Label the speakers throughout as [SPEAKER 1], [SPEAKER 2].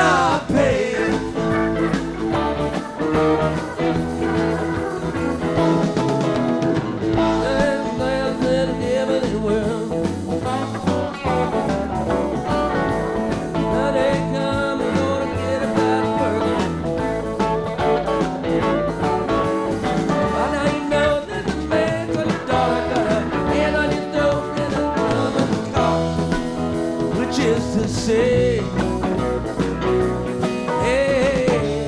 [SPEAKER 1] job pays. Just to say, hey,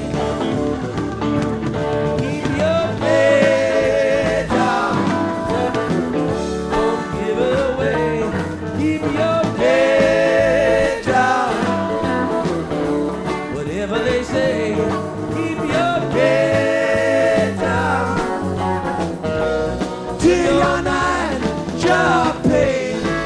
[SPEAKER 1] keep your day job, don't give it away. Keep your day job, whatever they say. Keep your day job till your night job pays.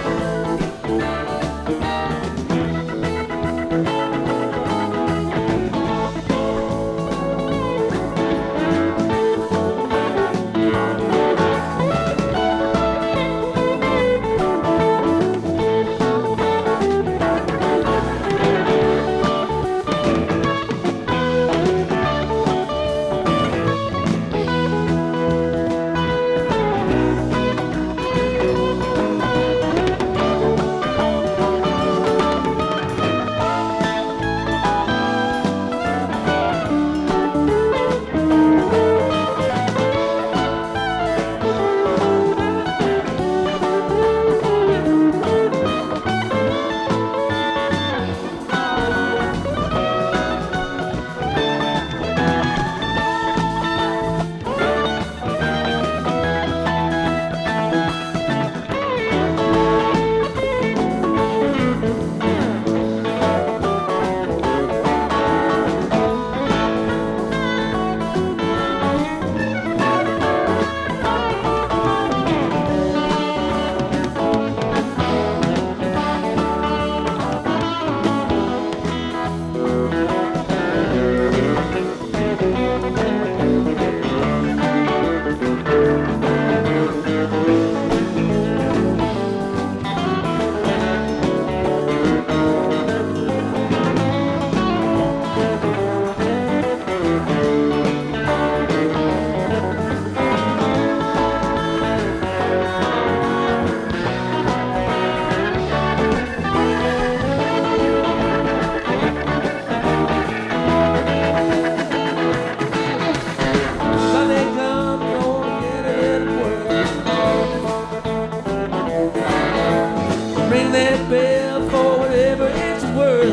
[SPEAKER 1] Ring that bell for whatever it's worth.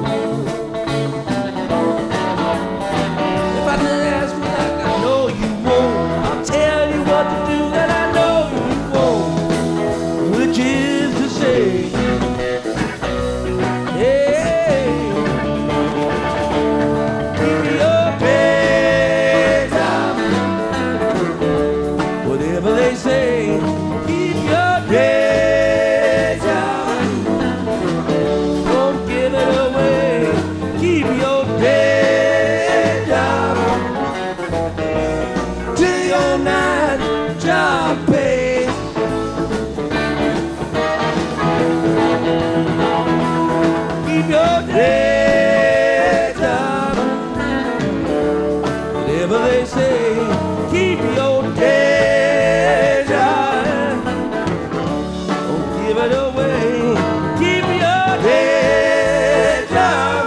[SPEAKER 1] If I did ask me like I know you won't, I'll tell you what to do that I know you won't, which is to say, hey, keep your bed down, whatever they say, keep your bed. Keep your day job till your night job pays. Keep your day job, whatever they say. Keep your day job, don't give it away. Keep your day job.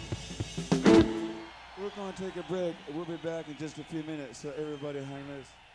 [SPEAKER 2] We're going to take a break. We'll be back in just a few minutes, so everybody hang loose.